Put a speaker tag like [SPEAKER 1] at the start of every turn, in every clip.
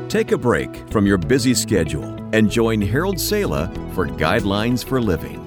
[SPEAKER 1] Take a break from your busy schedule and join Harold Sala for Guidelines for Living.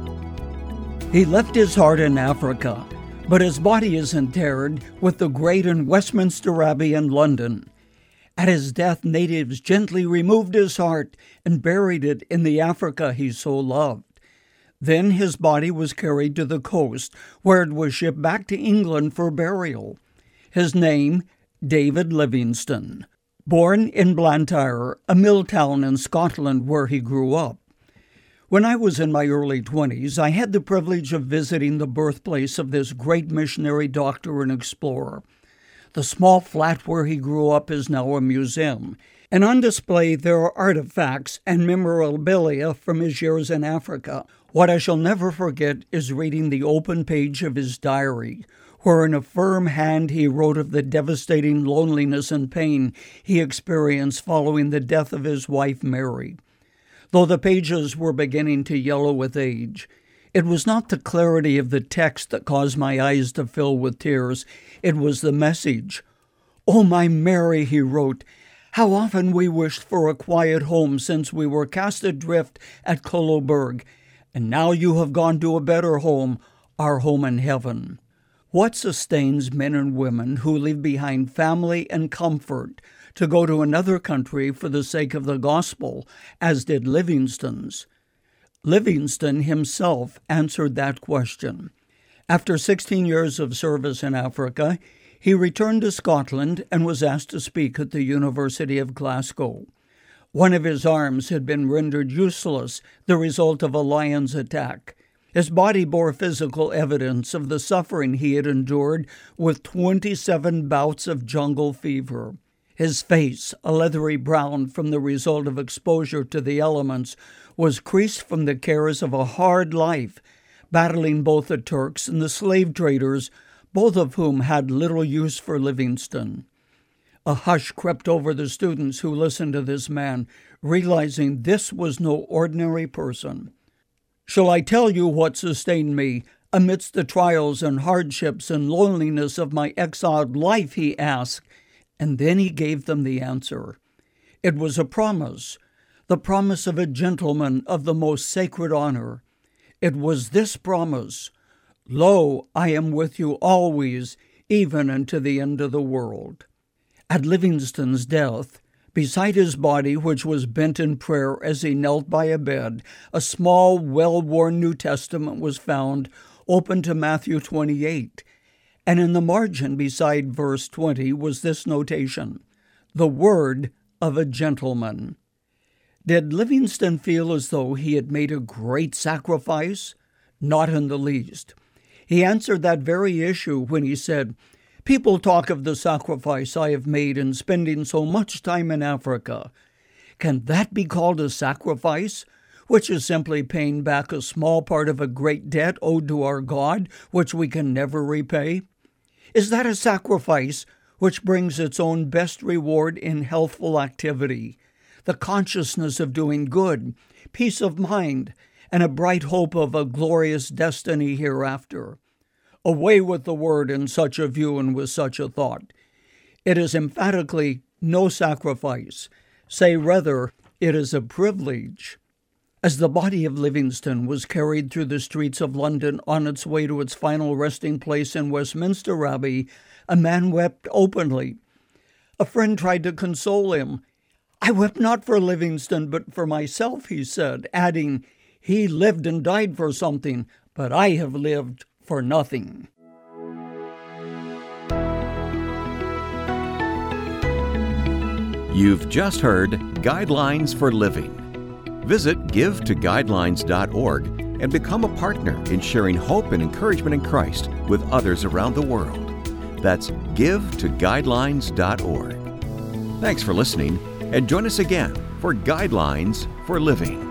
[SPEAKER 2] He left his heart in Africa, but his body is interred with the great in Westminster Abbey in London. At his death, natives gently removed his heart and buried it in the Africa he so loved. Then his body was carried to the coast, where it was shipped back to England for burial. His name, David Livingstone. Born in Blantyre, a mill town in Scotland where he grew up. When I was in my early 20s, I had the privilege of visiting the birthplace of this great missionary doctor and explorer. The small flat where he grew up is now a museum, and on display there are artifacts and memorabilia from his years in Africa. What I shall never forget is reading the open page of his diary, where in a firm hand he wrote of the devastating loneliness and pain he experienced following the death of his wife Mary. Though the pages were beginning to yellow with age, it was not the clarity of the text that caused my eyes to fill with tears. It was the message. "Oh, my Mary," he wrote, "how often we wished for a quiet home since we were cast adrift at Colloberg, and now you have gone to a better home, our home in heaven." What sustains men and women who leave behind family and comfort to go to another country for the sake of the gospel, as did Livingstone's? Livingstone himself answered that question. After 16 years of service in Africa, he returned to Scotland and was asked to speak at the University of Glasgow. One of his arms had been rendered useless, the result of a lion's attack. His body bore physical evidence of the suffering he had endured with 27 bouts of jungle fever. His face, a leathery brown from the result of exposure to the elements, was creased from the cares of a hard life, battling both the Turks and the slave traders, both of whom had little use for Livingstone. A hush crept over the students who listened to this man, realizing this was no ordinary person. "Shall I tell you what sustained me amidst the trials and hardships and loneliness of my exiled life?" he asked, and then he gave them the answer. It was a promise, the promise of a gentleman of the most sacred honor. It was this promise, "Lo, I am with you always, even unto the end of the world." At Livingstone's death, beside his body, which was bent in prayer as he knelt by a bed, a small, well-worn New Testament was found, open to Matthew 28, and in the margin beside verse 20 was this notation, "The word of a gentleman." Did Livingstone feel as though he had made a great sacrifice? Not in the least. He answered that very issue when he said, "People talk of the sacrifice I have made in spending so much time in Africa. Can that be called a sacrifice, which is simply paying back a small part of a great debt owed to our God, which we can never repay? Is that a sacrifice which brings its own best reward in healthful activity, the consciousness of doing good, peace of mind, and a bright hope of a glorious destiny hereafter? Away with the word in such a view and with such a thought. It is emphatically no sacrifice. Say rather, it is a privilege." As the body of Livingstone was carried through the streets of London on its way to its final resting place in Westminster Abbey, a man wept openly. A friend tried to console him. "I wept not for Livingstone, but for myself," he said, adding, "He lived and died for something, but I have lived for nothing."
[SPEAKER 1] You've just heard Guidelines for Living. Visit givetoguidelines.org and become a partner in sharing hope and encouragement in Christ with others around the world. That's givetoguidelines.org. Thanks for listening, and join us again for Guidelines for Living.